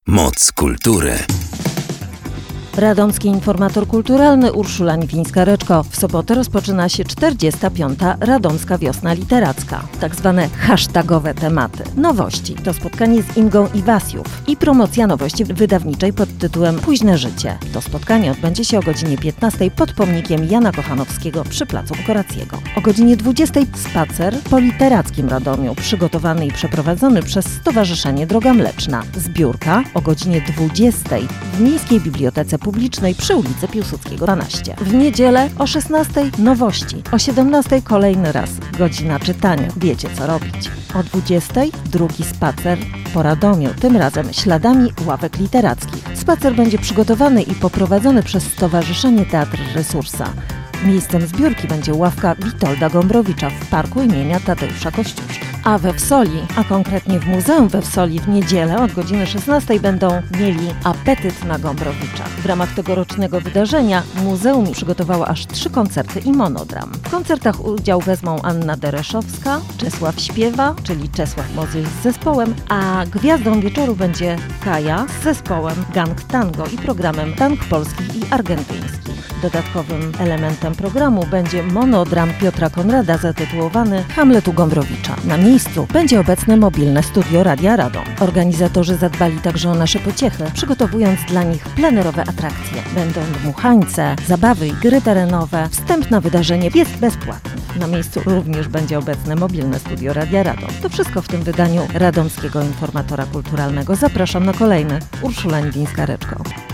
Moc kultury. Radomski informator kulturalny Urszula Niwińska-Reczko. W sobotę rozpoczyna się 45. Radomska Wiosna Literacka. Tak zwane hashtagowe tematy. Nowości to spotkanie z Ingą Iwasjów i promocja nowości wydawniczej pod tytułem Późne życie. To spotkanie odbędzie się o godzinie 15 pod pomnikiem Jana Kochanowskiego przy placu Korackiego. O godzinie 20 spacer po literackim Radomiu, przygotowany i przeprowadzony przez Stowarzyszenie Droga Mleczna. Zbiórka o godzinie 20 w Miejskiej Bibliotece Publicznej przy ulicy Piłsudskiego 12. W niedzielę o 16 nowości, o 17 kolejny raz godzina czytania. Wiecie co robić. O 20 drugi spacer po Radomiu, tym razem śladami ławek literackich. Spacer będzie przygotowany i poprowadzony przez Stowarzyszenie Teatr Resursa. Miejscem zbiórki będzie ławka Witolda Gombrowicza w parku imienia Tadeusza Kościuszki. A we Wsoli, a konkretnie w Muzeum we Wsoli w niedzielę od godziny 16 będą mieli apetyt na Gombrowicza. W ramach tegorocznego wydarzenia muzeum przygotowało aż 3 koncerty i monodram. W koncertach udział wezmą Anna Dereszowska, Czesław Śpiewa, czyli Czesław Mozyl z zespołem, a gwiazdą wieczoru będzie Kaja z zespołem Gang Tango i programem Tank polskich i argentyńskich. Dodatkowym elementem programu będzie monodram Piotra Konrada zatytułowany Hamletu Gombrowicza. Na miejscu będzie obecne mobilne studio Radia Radom. Organizatorzy zadbali także o nasze pociechy, przygotowując dla nich plenerowe atrakcje. Będą dmuchańce, zabawy i gry terenowe. Wstęp na wydarzenie jest bezpłatny. Na miejscu również będzie obecne mobilne studio Radia Radom. To wszystko w tym wydaniu Radomskiego Informatora Kulturalnego. Zapraszam na kolejny. Urszula Niwińska-Reczko.